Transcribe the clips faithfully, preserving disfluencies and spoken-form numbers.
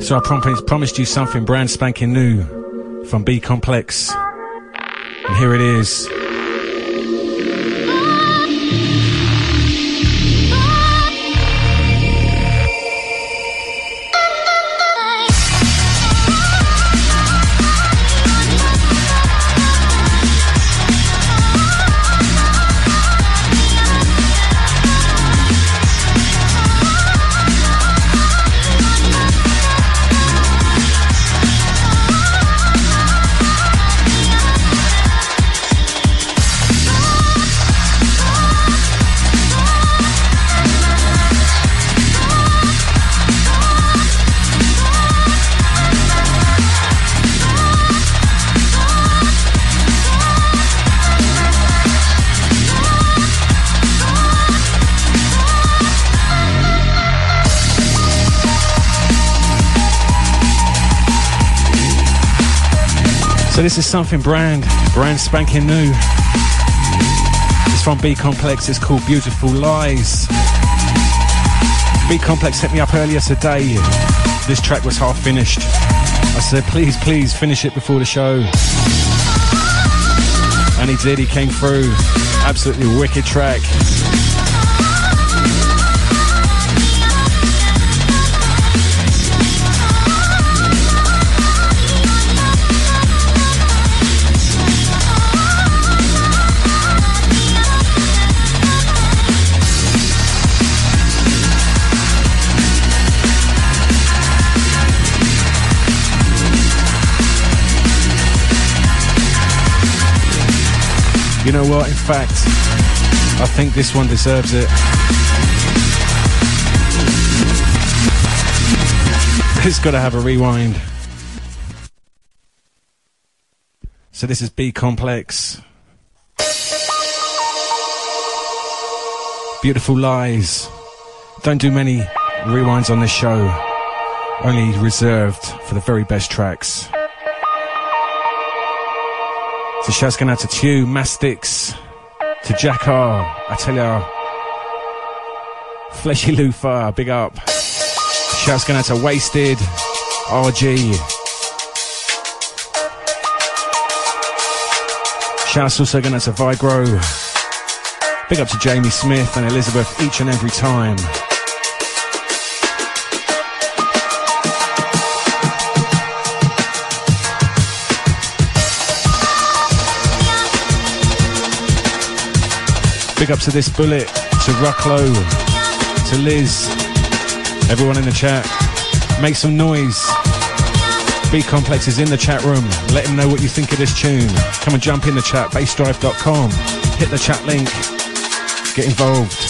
So I prom- promised you something brand spanking new from B Complex. And here it is. So this is something brand, brand spanking new. It's from B Complex, it's called Beautiful Lies. B Complex hit me up earlier today. This track was half finished. I said, please, please finish it before the show. And he did, he came through. Absolutely wicked track. You know what, in fact, I think this one deserves it. It's got to have a rewind. So this is B Complex. Beautiful Lies. Don't do many rewinds on this show. Only reserved for the very best tracks. So shouts going out to Tew, Mastix, to Jack R, I tell ya, Fleshy Lufa, big up. Shouts going out to Wasted, R G. Shouts also going out to Vigro. Big up to Jamie Smith and Elizabeth each and every time. Big up to This Bullet, to Rucklow, to Liz, everyone in the chat. Make some noise. B Complex is in the chat room. Let him know what you think of this tune. Come and jump in the chat, bassdrive dot com. Hit the chat link. Get involved.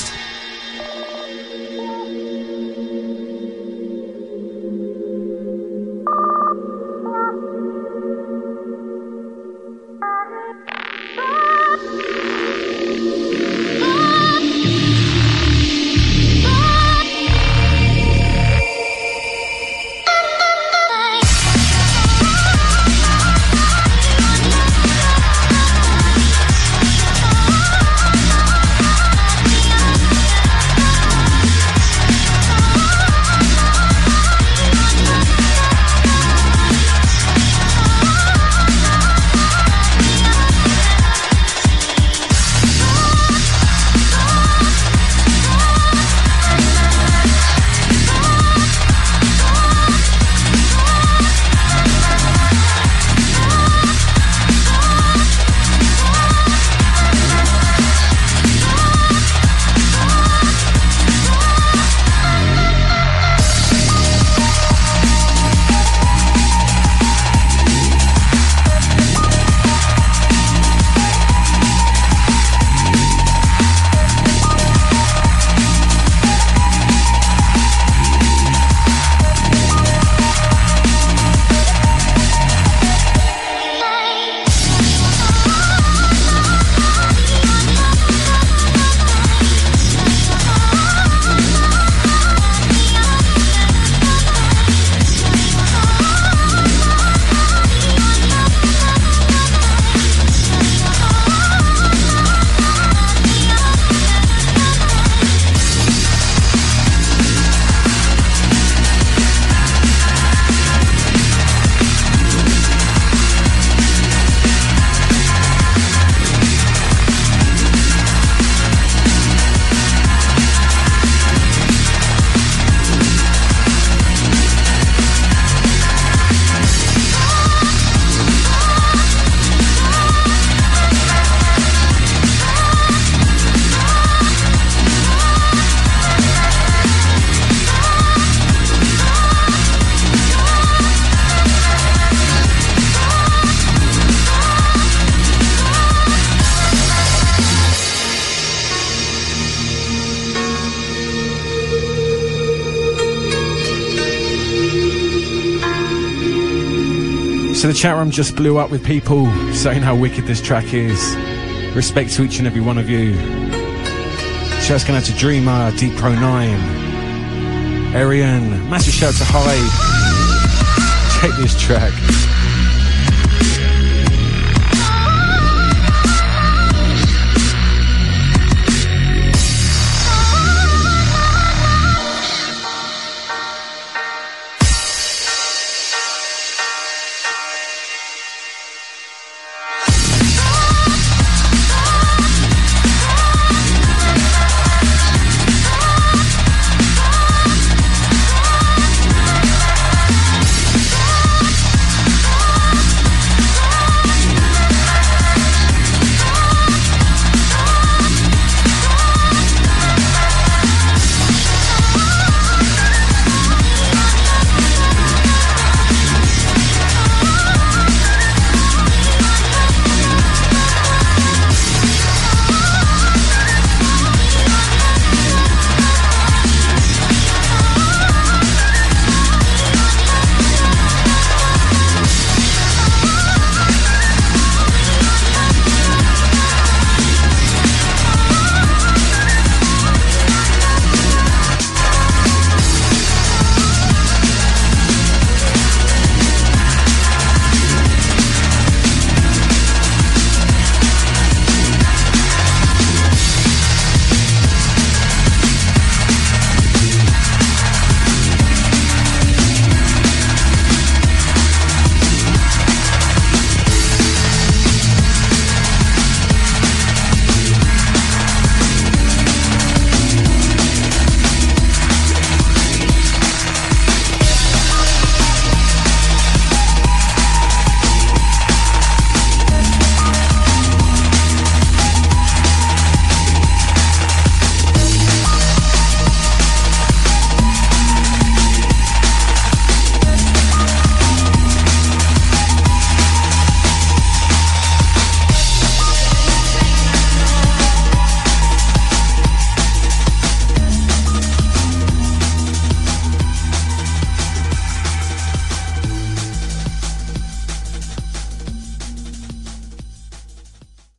So the chat room just blew up with people saying how wicked this track is. Respect to each and every one of you. Shouts going out to Dreamer, Deep Pro nine, Arian, massive shout to Hyde. Check this track.